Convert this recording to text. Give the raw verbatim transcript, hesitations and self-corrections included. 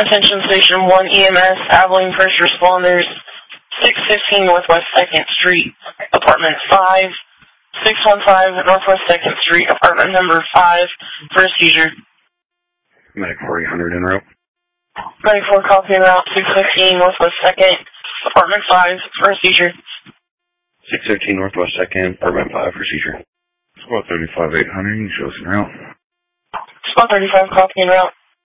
Attention Station one E M S, Abilene First Responders, six fifteen Northwest second Street, Apartment five, six one five Northwest second Street, Apartment number five, for a seizure. Medic four eight hundred en route. Medic four copy en route, six fifteen Northwest second, Apartment five, for a seizure. six fifteen Northwest second, Apartment five, for seizure. Squad thirty-five eight hundred, shows en route. Squad thirty-five copy en route.